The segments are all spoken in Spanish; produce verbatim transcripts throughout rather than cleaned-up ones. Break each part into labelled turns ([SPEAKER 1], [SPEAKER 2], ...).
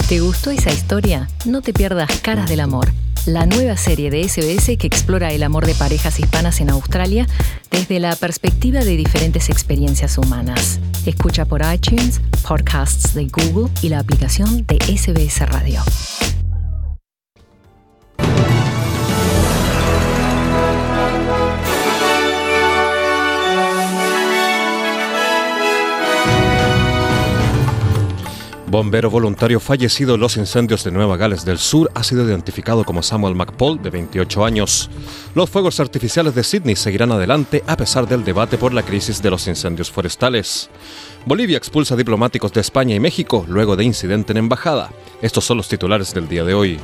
[SPEAKER 1] ¿Te gustó esa historia? No te pierdas Caras del Amor, la nueva serie de S B S que explora el amor de parejas hispanas en Australia desde la perspectiva de diferentes experiencias humanas. Escucha por iTunes, podcasts de Google y la aplicación de S B S Radio.
[SPEAKER 2] Bombero voluntario fallecido en los incendios de Nueva Gales del Sur ha sido identificado como Samuel McPaul, de veintiocho años. Los fuegos artificiales de Sydney seguirán adelante a pesar del debate por la crisis de los incendios forestales. Bolivia expulsa diplomáticos de España y México luego de incidente en embajada. Estos son los titulares del día de hoy.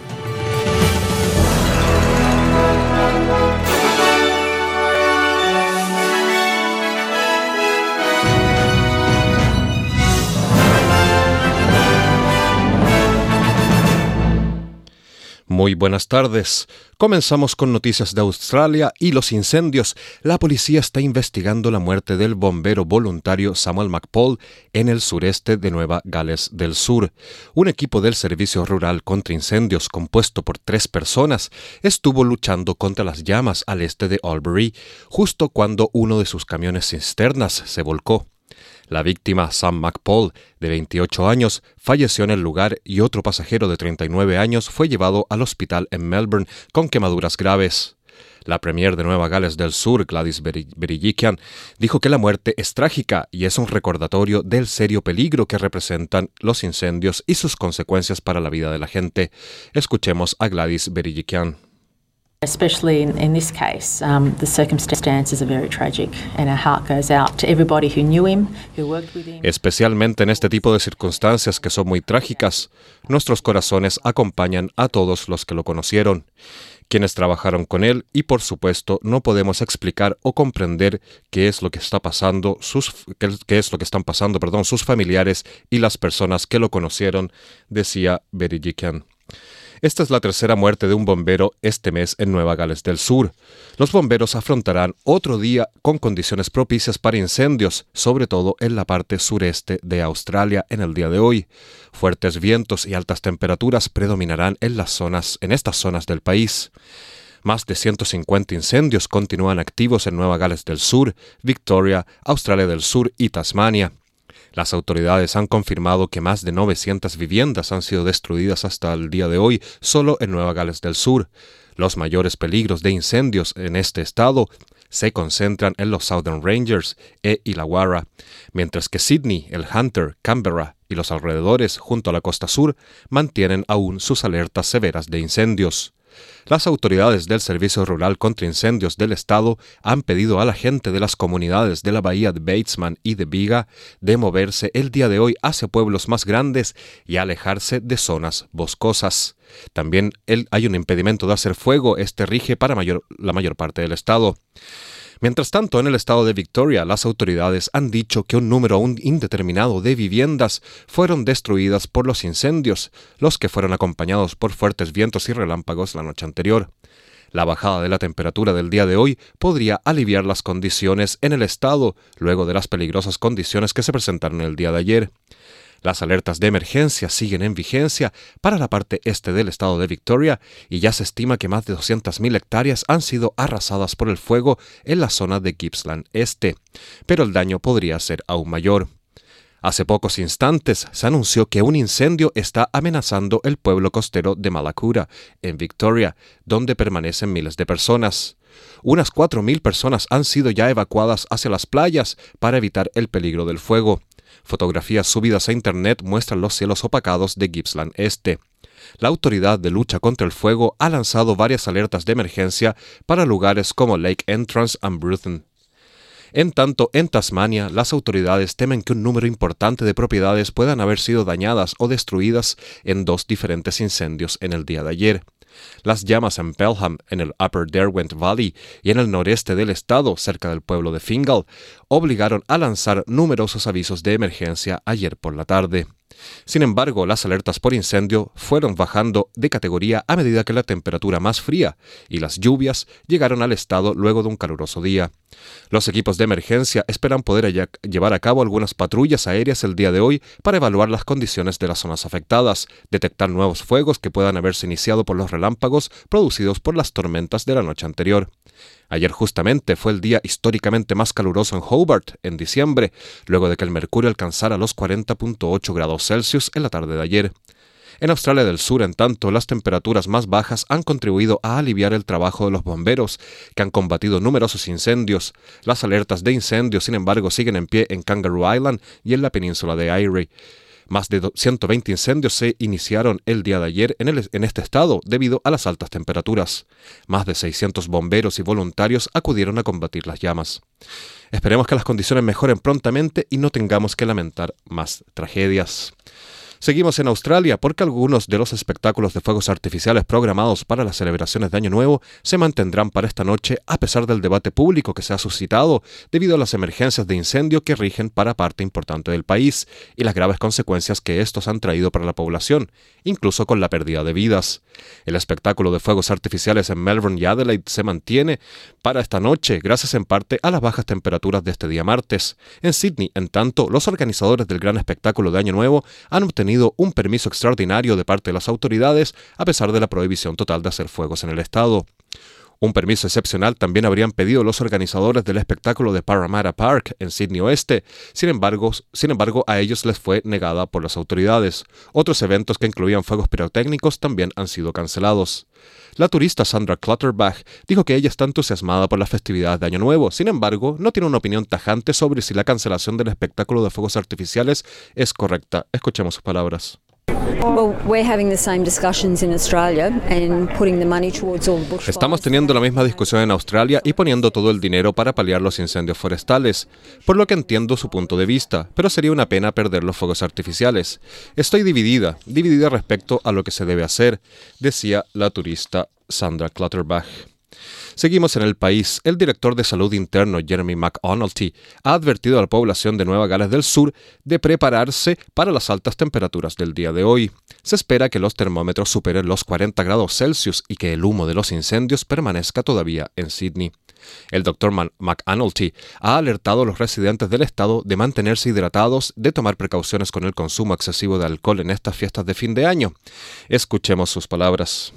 [SPEAKER 2] Muy buenas tardes. Comenzamos con noticias de Australia y los incendios. La policía está investigando la muerte del bombero voluntario Samuel McPaul en el sureste de Nueva Gales del Sur. Un equipo del Servicio Rural contra Incendios, compuesto por tres personas, estuvo luchando contra las llamas al este de Albury, justo cuando uno de sus camiones cisternas se volcó. La víctima, Sam McPaul, de veintiocho años, falleció en el lugar y otro pasajero de treinta y nueve años fue llevado al hospital en Melbourne con quemaduras graves. La premier de Nueva Gales del Sur, Gladys Berejiklian, dijo que la muerte es trágica y es un recordatorio del serio peligro que representan los incendios y sus consecuencias para la vida de la gente. Escuchemos a Gladys Berejiklian.
[SPEAKER 3] Especially in, in this case, um, the circumstances are very tragic and our heart goes out to everybody who knew him, who worked with him.
[SPEAKER 2] Especialmente en este tipo de circunstancias que son muy trágicas, nuestros corazones acompañan a todos los que lo conocieron, quienes trabajaron con él y por supuesto no podemos explicar o comprender qué es lo que está pasando, sus, qué, qué es lo que están pasando, perdón, sus familiares y las personas que lo conocieron, decía Berejiklian. Esta es la tercera muerte de un bombero este mes en Nueva Gales del Sur. Los bomberos afrontarán otro día con condiciones propicias para incendios, sobre todo en la parte sureste de Australia en el día de hoy. Fuertes vientos y altas temperaturas predominarán en las zonas, en estas zonas del país. Más de ciento cincuenta incendios continúan activos en Nueva Gales del Sur, Victoria, Australia del Sur y Tasmania. Las autoridades han confirmado que más de novecientas viviendas han sido destruidas hasta el día de hoy solo en Nueva Gales del Sur. Los mayores peligros de incendios en este estado se concentran en los Southern Rangers e Illawarra, mientras que Sydney, el Hunter, Canberra y los alrededores junto a la costa sur mantienen aún sus alertas severas de incendios. Las autoridades del Servicio Rural contra Incendios del Estado han pedido a la gente de las comunidades de la bahía de Batesman y de Viga de moverse el día de hoy hacia pueblos más grandes y alejarse de zonas boscosas. También el, hay un impedimento de hacer fuego, este rige para mayor, la mayor parte del estado. Mientras tanto, en el estado de Victoria, las autoridades han dicho que un número aún indeterminado de viviendas fueron destruidas por los incendios, los que fueron acompañados por fuertes vientos y relámpagos la noche anterior. La bajada de la temperatura del día de hoy podría aliviar las condiciones en el estado, luego de las peligrosas condiciones que se presentaron el día de ayer. Las alertas de emergencia siguen en vigencia para la parte este del estado de Victoria y ya se estima que más de doscientas mil hectáreas han sido arrasadas por el fuego en la zona de Gippsland Este, pero el daño podría ser aún mayor. Hace pocos instantes se anunció que un incendio está amenazando el pueblo costero de Malacura, en Victoria, donde permanecen miles de personas. Unas cuatro mil personas han sido ya evacuadas hacia las playas para evitar el peligro del fuego. Fotografías subidas a internet muestran los cielos opacados de Gippsland Este. La Autoridad de Lucha contra el Fuego ha lanzado varias alertas de emergencia para lugares como Lake Entrance y Bruthen. En tanto, en Tasmania, las autoridades temen que un número importante de propiedades puedan haber sido dañadas o destruidas en dos diferentes incendios en el día de ayer. Las llamas en Pelham, en el Upper Derwent Valley y en el noreste del estado, cerca del pueblo de Fingal, obligaron a lanzar numerosos avisos de emergencia ayer por la tarde. Sin embargo, las alertas por incendio fueron bajando de categoría a medida que la temperatura más fría y las lluvias llegaron al estado luego de un caluroso día. Los equipos de emergencia esperan poder llevar a cabo algunas patrullas aéreas el día de hoy para evaluar las condiciones de las zonas afectadas, detectar nuevos fuegos que puedan haberse iniciado por los relámpagos producidos por las tormentas de la noche anterior. Ayer justamente fue el día históricamente más caluroso en Hobart, en diciembre, luego de que el mercurio alcanzara los cuarenta punto ocho grados Celsius en la tarde de ayer. En Australia del Sur, en tanto, las temperaturas más bajas han contribuido a aliviar el trabajo de los bomberos, que han combatido numerosos incendios. Las alertas de incendios, sin embargo, siguen en pie en Kangaroo Island y en la península de Eyre. Más de ciento veinte incendios se iniciaron el día de ayer en, el, en este estado debido a las altas temperaturas. Más de seiscientos bomberos y voluntarios acudieron a combatir las llamas. Esperemos que las condiciones mejoren prontamente y no tengamos que lamentar más tragedias. Seguimos en Australia porque algunos de los espectáculos de fuegos artificiales programados para las celebraciones de Año Nuevo se mantendrán para esta noche a pesar del debate público que se ha suscitado debido a las emergencias de incendio que rigen para parte importante del país y las graves consecuencias que estos han traído para la población, incluso con la pérdida de vidas. El espectáculo de fuegos artificiales en Melbourne y Adelaide se mantiene para esta noche gracias en parte a las bajas temperaturas de este día martes. En Sydney, en tanto, los organizadores del gran espectáculo de Año Nuevo han obtenido un permiso extraordinario de parte de las autoridades a pesar de la prohibición total de hacer fuegos en el estado. Un permiso excepcional también habrían pedido los organizadores del espectáculo de Parramatta Park en Sydney Oeste, sin embargo, sin embargo a ellos les fue negada por las autoridades. Otros eventos que incluían fuegos pirotécnicos también han sido cancelados. La turista Sandra Clutterbuck dijo que ella está entusiasmada por las festividades de Año Nuevo, sin embargo, no tiene una opinión tajante sobre si la cancelación del espectáculo de fuegos artificiales es correcta. Escuchemos sus palabras.
[SPEAKER 4] Estamos teniendo la misma discusión en Australia y poniendo todo el dinero para paliar los incendios forestales, por lo que entiendo su punto de vista, pero sería una pena perder los fuegos artificiales. Estoy dividida, dividida respecto a lo que se debe hacer, decía la turista Sandra Clutterbuck. Seguimos en el país. El director de Salud Interno, Jeremy McAnulty, ha advertido a la población de Nueva Gales del Sur de prepararse para las altas temperaturas del día de hoy. Se espera que los termómetros superen los cuarenta grados Celsius y que el humo de los incendios permanezca todavía en Sydney. El doctor McAnulty ha alertado a los residentes del estado de mantenerse hidratados, de tomar precauciones con el consumo excesivo de alcohol en estas fiestas de fin de año. Escuchemos sus palabras.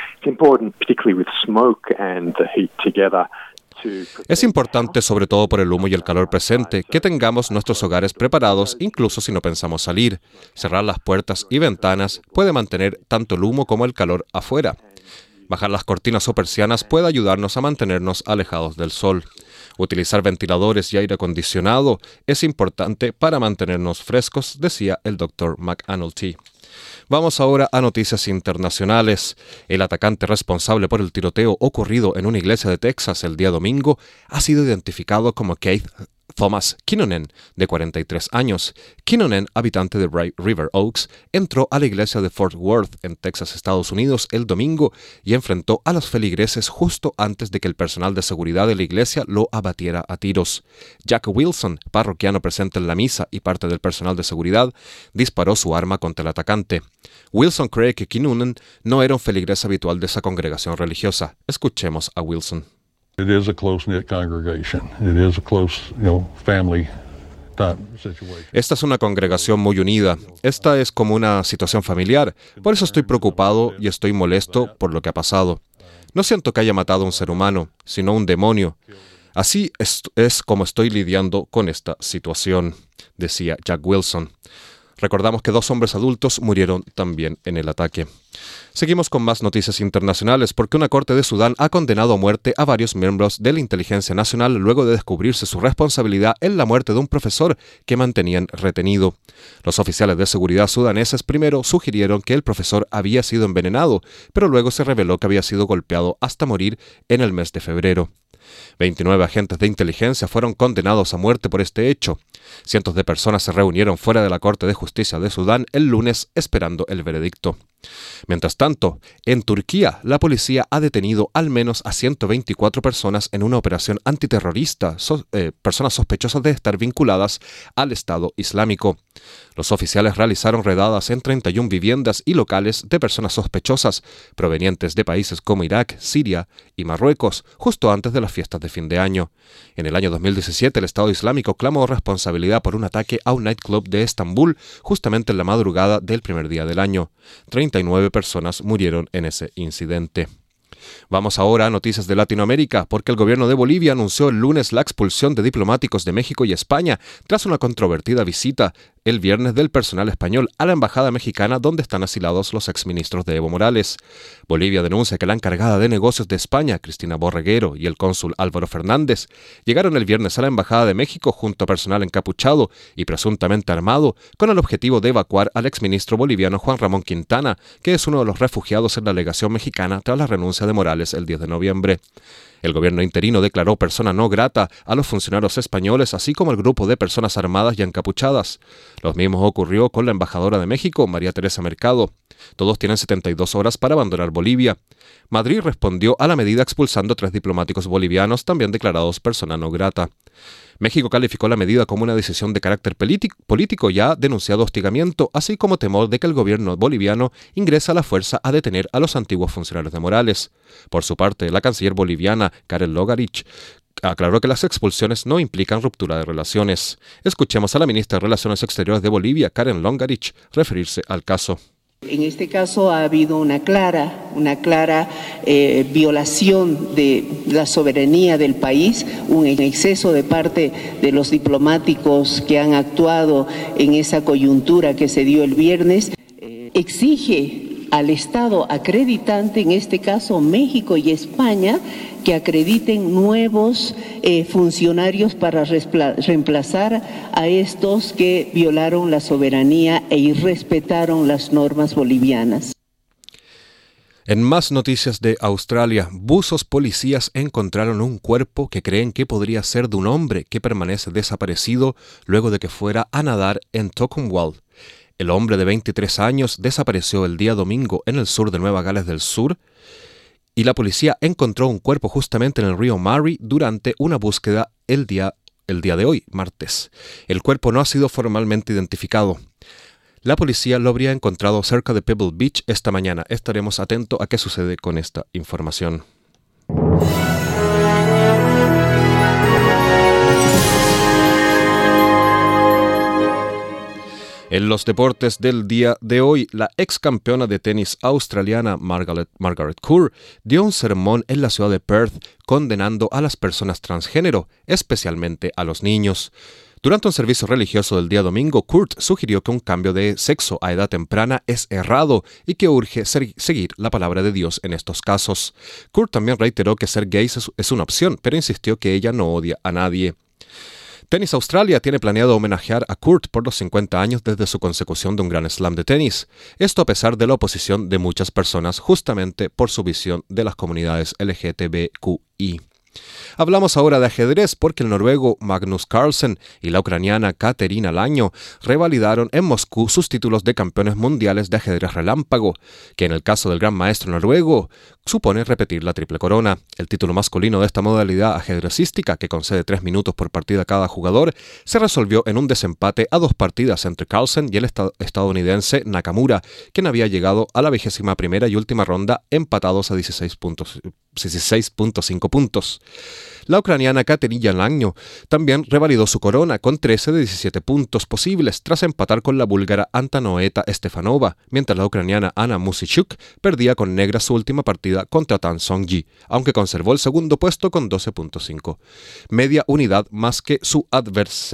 [SPEAKER 2] Es importante, sobre todo por el humo y el calor presente, que tengamos nuestros hogares preparados incluso si no pensamos salir. Cerrar las puertas y ventanas puede mantener tanto el humo como el calor afuera. Bajar las cortinas o persianas puede ayudarnos a mantenernos alejados del sol. Utilizar ventiladores y aire acondicionado es importante para mantenernos frescos, decía el doctor McAnulty. Vamos ahora a noticias internacionales. El atacante responsable por el tiroteo ocurrido en una iglesia de Texas el día domingo ha sido identificado como Keith Thomas Kinnunen, de cuarenta y tres años. Kinnunen, habitante de River Oaks, entró a la iglesia de Fort Worth, en Texas, Estados Unidos, el domingo y enfrentó a los feligreses justo antes de que el personal de seguridad de la iglesia lo abatiera a tiros. Jack Wilson, parroquiano presente en la misa y parte del personal de seguridad, disparó su arma contra el atacante. Wilson cree que Kinnunen no era un feligrés habitual de esa congregación religiosa. Escuchemos a Wilson.
[SPEAKER 5] It is a close-knit congregation. It is a close, you know, family type situation.
[SPEAKER 2] Esta es una congregación muy unida. Esta es como una situación familiar. Por eso estoy preocupado y estoy molesto por lo que ha pasado. No siento que haya matado a un ser humano, sino un demonio. Así es, es como estoy lidiando con esta situación, decía Jack Wilson. Recordamos que dos hombres adultos murieron también en el ataque. Seguimos con más noticias internacionales porque una corte de Sudán ha condenado a muerte a varios miembros de la Inteligencia Nacional luego de descubrirse su responsabilidad en la muerte de un profesor que mantenían retenido. Los oficiales de seguridad sudaneses primero sugirieron que el profesor había sido envenenado, pero luego se reveló que había sido golpeado hasta morir en el mes de febrero. veintinueve agentes de inteligencia fueron condenados a muerte por este hecho. Cientos de personas se reunieron fuera de la Corte de Justicia de Sudán el lunes esperando el veredicto. Mientras tanto, en Turquía, la policía ha detenido al menos a ciento veinticuatro personas en una operación antiterrorista, so, eh, personas sospechosas de estar vinculadas al Estado Islámico. Los oficiales realizaron redadas en treinta y una viviendas y locales de personas sospechosas provenientes de países como Irak, Siria y Marruecos, justo antes de las fiestas de fin de año. En el año dos mil diecisiete, el Estado Islámico clamó responsabilidad por un ataque a un nightclub de Estambul, justamente en la madrugada del primer día del año. treinta y nueve personas murieron en ese incidente. Vamos ahora a noticias de Latinoamérica, porque el gobierno de Bolivia anunció el lunes la expulsión de diplomáticos de México y España tras una controvertida visita el viernes del personal español a la embajada mexicana donde están asilados los exministros de Evo Morales. Bolivia denuncia que la encargada de negocios de España, Cristina Borreguero, y el cónsul Álvaro Fernández llegaron el viernes a la embajada de México junto a personal encapuchado y presuntamente armado con el objetivo de evacuar al exministro boliviano Juan Ramón Quintana, que es uno de los refugiados en la legación mexicana tras la renuncia de Morales el diez de noviembre. El gobierno interino declaró persona no grata a los funcionarios españoles, así como al grupo de personas armadas y encapuchadas. Lo mismo ocurrió con la embajadora de México, María Teresa Mercado. Todos tienen setenta y dos horas para abandonar Bolivia. Madrid respondió a la medida expulsando a tres diplomáticos bolivianos, también declarados persona no grata. México calificó la medida como una decisión de carácter político y ha denunciado hostigamiento, así como temor de que el gobierno boliviano ingrese a la fuerza a detener a los antiguos funcionarios de Morales. Por su parte, la canciller boliviana, Karen Longarich, aclaró que las expulsiones no implican ruptura de relaciones. Escuchemos a la ministra de Relaciones Exteriores de Bolivia, Karen Longarich, referirse al caso.
[SPEAKER 6] En este caso ha habido una clara, una clara eh, violación de la soberanía del país, un exceso de parte de los diplomáticos que han actuado en esa coyuntura que se dio el viernes. Eh, exige al Estado acreditante, en este caso México y España, que acrediten nuevos eh, funcionarios para reemplazar a estos que violaron la soberanía e irrespetaron las normas bolivianas.
[SPEAKER 2] En más noticias de Australia, buzos policías encontraron un cuerpo que creen que podría ser de un hombre que permanece desaparecido luego de que fuera a nadar en Tocumwal. El hombre de veintitrés años desapareció el día domingo en el sur de Nueva Gales del Sur, y la policía encontró un cuerpo justamente en el río Murray durante una búsqueda el día, el día de hoy, martes. El cuerpo no ha sido formalmente identificado. La policía lo habría encontrado cerca de Pebble Beach esta mañana. Estaremos atentos a qué sucede con esta información. En los deportes del día de hoy, la ex campeona de tenis australiana Margaret, Margaret Court dio un sermón en la ciudad de Perth condenando a las personas transgénero, especialmente a los niños. Durante un servicio religioso del día domingo, Court sugirió que un cambio de sexo a edad temprana es errado y que urge ser, seguir la palabra de Dios en estos casos. Court también reiteró que ser gay es, es una opción, pero insistió que ella no odia a nadie. Tennis Australia tiene planeado homenajear a Court por los cincuenta años desde su consecución de un Grand Slam de tenis. Esto a pesar de la oposición de muchas personas, justamente por su visión de las comunidades L G B T Q I. Hablamos ahora de ajedrez porque el noruego Magnus Carlsen y la ucraniana Katerina Laño revalidaron en Moscú sus títulos de campeones mundiales de ajedrez relámpago, que en el caso del gran maestro noruego supone repetir la triple corona. El título masculino de esta modalidad ajedrecística, que concede tres minutos por partida a cada jugador, se resolvió en un desempate a dos partidas entre Carlsen y el estadounidense Nakamura, quien había llegado a la vigésima primera y última ronda empatados a dieciséis punto cinco puntos. La ucraniana Katerina Laño también revalidó su corona con trece de diecisiete puntos posibles tras empatar con la búlgara Antanoeta Stefanova, mientras la ucraniana Anna Musichuk perdía con negra su última partida contra Tan Song-ji, aunque conservó el segundo puesto con doce punto cinco, media unidad más que su adversaria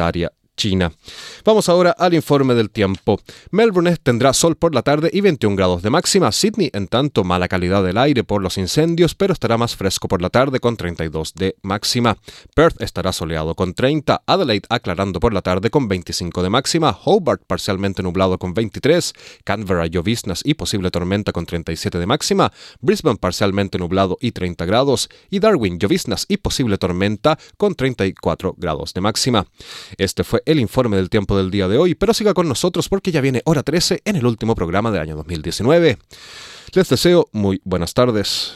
[SPEAKER 2] China. Vamos ahora al informe del tiempo. Melbourne tendrá sol por la tarde y veintiún grados de máxima. Sydney, en tanto, mala calidad del aire por los incendios, pero estará más fresco por la tarde con treinta y dos de máxima. Perth estará soleado con treinta. Adelaide aclarando por la tarde con veinticinco de máxima. Hobart parcialmente nublado con veintitrés. Canberra lloviznas y posible tormenta con treinta y siete de máxima. Brisbane parcialmente nublado y treinta grados. Y Darwin lloviznas y posible tormenta con treinta y cuatro grados de máxima. Este fue el informe del tiempo del día de hoy, pero siga con nosotros porque ya viene hora trece en el último programa del año dos mil diecinueve. Les deseo muy buenas tardes.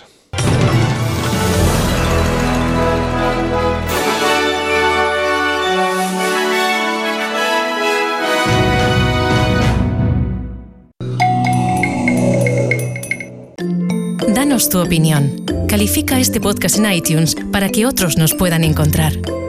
[SPEAKER 1] Danos tu opinión. Califica este podcast en iTunes para que otros nos puedan encontrar.